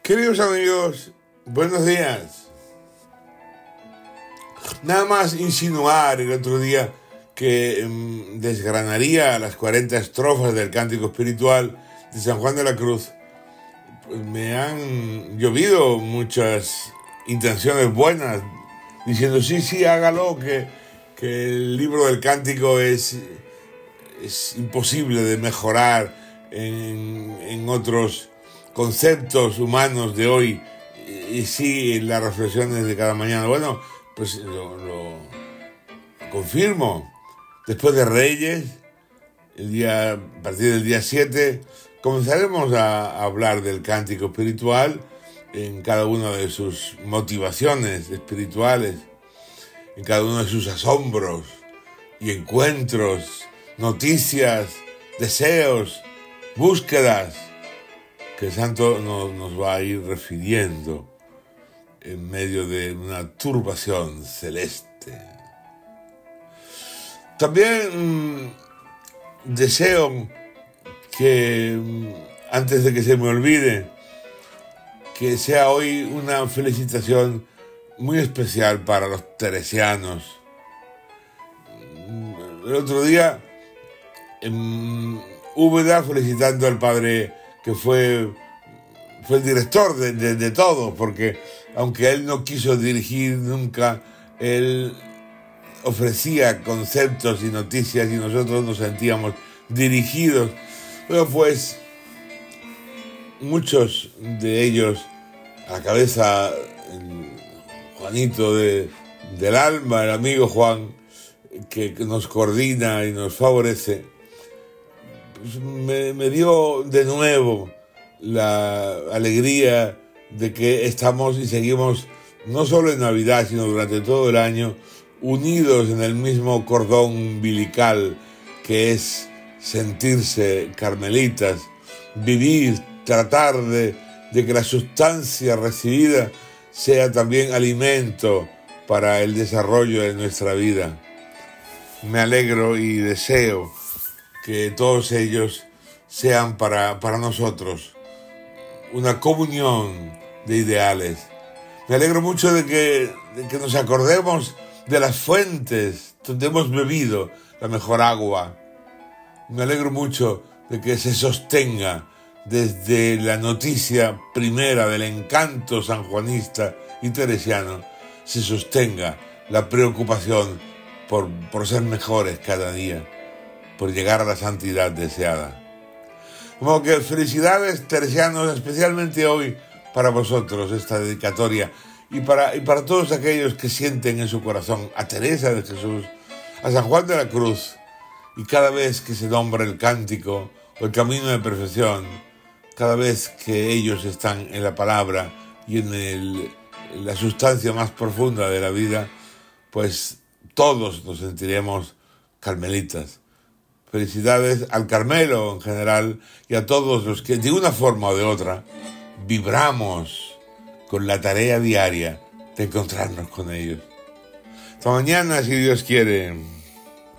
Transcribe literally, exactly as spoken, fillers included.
Queridos amigos, buenos días. Nada más insinuar el otro día que um, desgranaría las cuarenta estrofas del Cántico Espiritual de San Juan de la Cruz, pues me han llovido muchas intenciones buenas, diciendo sí, sí, hágalo, que, que el libro del Cántico es, es imposible de mejorar en, en otros conceptos humanos de hoy, y sí en las reflexiones de cada mañana. Bueno, pues lo, lo confirmo. Después de Reyes, el día, a partir del día siete, comenzaremos a hablar del cántico espiritual en cada una de sus motivaciones espirituales, en cada uno de sus asombros y encuentros, noticias, deseos, búsquedas, que el santo nos, nos va a ir refiriendo en medio de una turbación celeste. También mmm, deseo que, mmm, antes de que se me olvide, que sea hoy una felicitación muy especial para los teresianos. El otro día, en Úbeda, felicitando al padre que fue, fue el director de, de, de todo, porque aunque él no quiso dirigir nunca, él ofrecía conceptos y noticias y nosotros nos sentíamos dirigidos. Bueno, pues muchos de ellos, a la cabeza el Juanito de, del alma, el amigo Juan, que, que nos coordina y nos favorece, pues me, me dio de nuevo la alegría de que estamos y seguimos, no solo en Navidad, sino durante todo el año, unidos en el mismo cordón umbilical, que es sentirse carmelitas, vivir, tratar de, de que la sustancia recibida sea también alimento para el desarrollo de nuestra vida. Me alegro y deseo que todos ellos sean para, para nosotros una comunión de ideales. Me alegro mucho de que, de que nos acordemos de las fuentes donde hemos bebido la mejor agua. Me alegro mucho de que se sostenga desde la noticia primera del encanto sanjuanista y teresiano, se sostenga la preocupación por, por ser mejores cada día, por llegar a la santidad deseada. Como que felicidades teresianos, especialmente hoy para vosotros esta dedicatoria, y para, y para todos aquellos que sienten en su corazón a Teresa de Jesús, a San Juan de la Cruz, y cada vez que se nombra el cántico o el camino de perfección, cada vez que ellos están en la palabra y en, el, en la sustancia más profunda de la vida, pues todos nos sentiremos carmelitas. Felicidades al Carmelo en general y a todos los que de una forma o de otra vibramos con la tarea diaria de encontrarnos con ellos. Hasta mañana, si Dios quiere.